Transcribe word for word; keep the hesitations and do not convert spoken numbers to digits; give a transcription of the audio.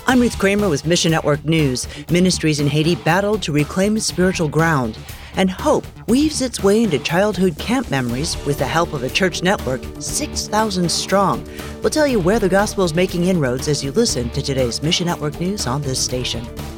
I'm Ruth Kramer with Mission Network News. Ministries in Haiti battled to reclaim spiritual ground. And hope weaves its way into childhood camp memories with the help of a church network six thousand strong. We'll tell you where the gospel is making inroads as you listen to today's Mission Network News on this station.